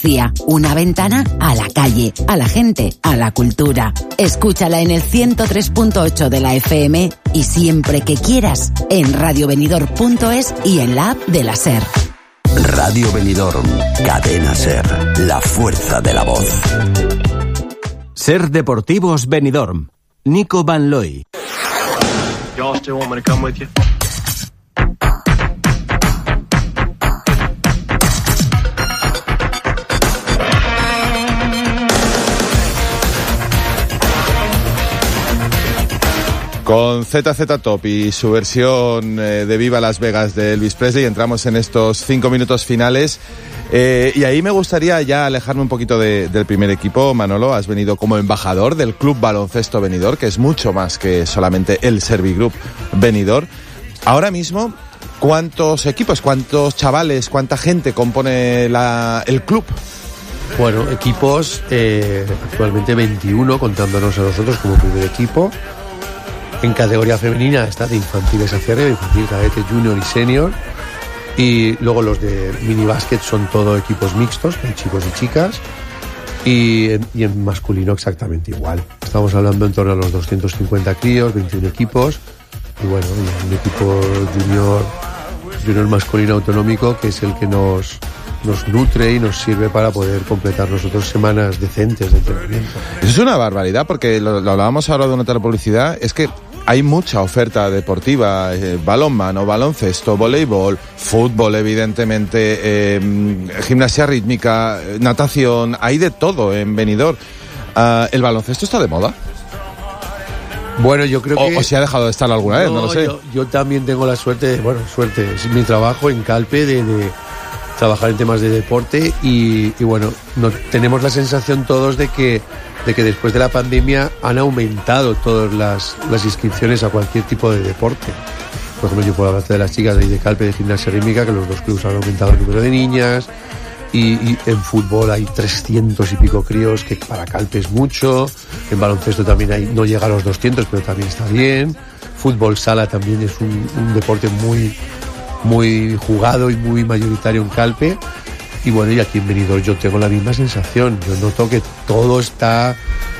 Andalucía. Una ventana a la calle, a la gente, a la cultura. Escúchala en el 103.8 de la FM y siempre que quieras en radiobenidorm.es y en la app de la SER. Radio Benidorm, cadena SER, la fuerza de la voz. SER Deportivos Benidorm, Nico Van Looy. Y'all still want me to come with you? Con ZZ Top y su versión de Viva Las Vegas de Elvis Presley entramos en estos 5 minutos finales y ahí me gustaría ya alejarme un poquito del primer equipo. Manolo, has venido como embajador del Club Baloncesto Benidorm, que es mucho más que solamente el Servigroup Benidorm. Ahora mismo, ¿cuántos equipos, cuántos chavales, cuánta gente compone el club? Bueno, equipos actualmente 21, contándonos a nosotros como primer equipo. En categoría femenina está de infantiles hacia arriba, infantil, cadete, junior y senior. Y luego los de minibásquet son todo equipos mixtos, de chicos y chicas. Y en masculino exactamente igual. Estamos hablando en torno a los 250 críos, 21 equipos. Y bueno, y un equipo junior masculino autonómico, que es el que nos nutre y nos sirve para poder completar nosotros semanas decentes de entrenamiento. Eso es una barbaridad, porque lo hablábamos ahora durante la publicidad, es que hay mucha oferta deportiva, balonmano, baloncesto, voleibol, fútbol, evidentemente, gimnasia rítmica, natación, hay de todo en Benidorm. ¿El baloncesto está de moda? Bueno, yo creo que... O si ha dejado de estar alguna vez, no lo sé. Yo también tengo la suerte, es mi trabajo en Calpe de trabajar en temas de deporte y bueno, tenemos la sensación todos de que después de la pandemia han aumentado todas las inscripciones a cualquier tipo de deporte. Por ejemplo, yo puedo hablarte de las chicas de Calpe de gimnasia rítmica, que los dos clubes han aumentado el número de niñas, y en fútbol hay 300 y pico críos, que para Calpe es mucho. En baloncesto también no llega a los 200, pero también está bien. Fútbol sala también es un deporte muy jugado y muy mayoritario en Calpe. Y bueno, y aquí en Benidorm yo tengo la misma sensación. Yo noto que todo está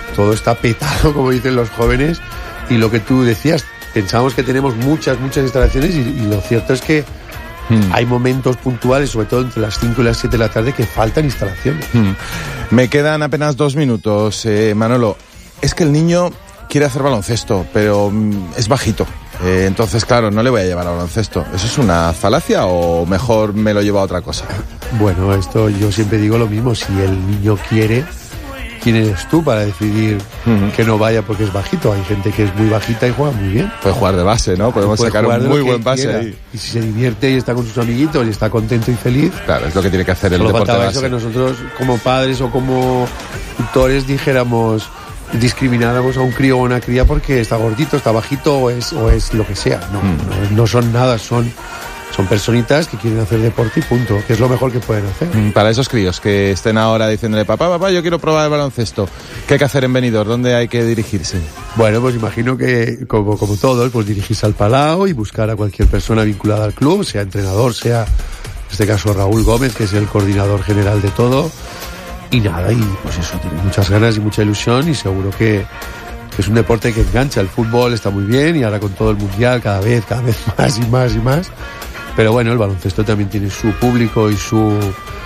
petado, como dicen los jóvenes. Y lo que tú decías, pensamos que tenemos muchas instalaciones y lo cierto es que hay momentos puntuales, sobre todo entre las 5 y las 7 de la tarde, que faltan instalaciones. Me quedan apenas 2 minutos, Manolo. Es que el niño quiere hacer baloncesto, pero es bajito. Entonces, claro, no le voy a llevar a baloncesto. ¿Eso es una falacia o mejor me lo llevo a otra cosa? Bueno, esto yo siempre digo lo mismo. Si el niño quiere, ¿quién eres tú para decidir que no vaya porque es bajito? Hay gente que es muy bajita y juega muy bien. Puede jugar de base, ¿no? Podemos sacar un muy buen base ahí. Y si se divierte y está con sus amiguitos y está contento y feliz... Claro, es lo que tiene que hacer el deporte de base. Eso que nosotros, como padres o como tutores, dijéramos... discrimináramos a un crío o una cría porque está gordito, está bajito o es lo que sea. No son nada, son personitas que quieren hacer deporte y punto, que es lo mejor que pueden hacer. Para esos críos que estén ahora diciéndole, papá, yo quiero probar el baloncesto, ¿qué hay que hacer en Benidorm? ¿Dónde hay que dirigirse? Bueno, pues imagino que como todos, pues dirigirse al Palau y buscar a cualquier persona vinculada al club, sea entrenador, sea en este caso Raúl Gómez, que es el coordinador general de todo. Y nada, y pues eso, tiene muchas ganas y mucha ilusión y seguro que es un deporte que engancha. El fútbol está muy bien y ahora con todo el mundial cada vez más y más y más. Pero bueno, el baloncesto también tiene su público y su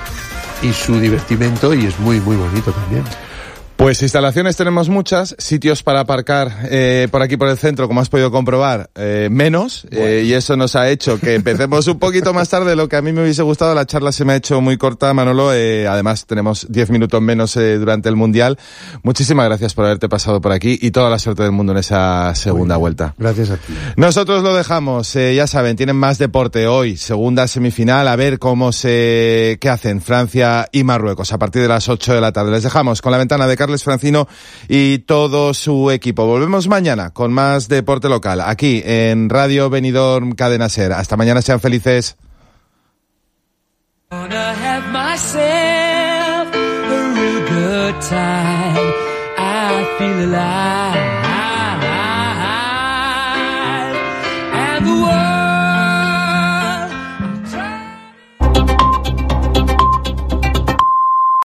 divertimento y es muy, muy bonito también. Pues instalaciones tenemos muchas, sitios para aparcar por aquí por el centro, como has podido comprobar, menos, y eso nos ha hecho que empecemos un poquito más tarde de lo que a mí me hubiese gustado. La charla se me ha hecho muy corta, Manolo, además tenemos 10 minutos menos durante el Mundial. Muchísimas gracias por haberte pasado por aquí y toda la suerte del mundo en esa segunda vuelta. Gracias a ti. Nosotros lo dejamos, ya saben, tienen más deporte hoy, segunda semifinal, a ver qué hacen Francia y Marruecos a partir de las 8 de la tarde. Les dejamos con la ventana de Carles Francino y todo su equipo. Volvemos mañana con más deporte local, aquí en Radio Benidorm Cadena SER. Hasta mañana, sean felices. Gonna have myself a real good time. I feel alive.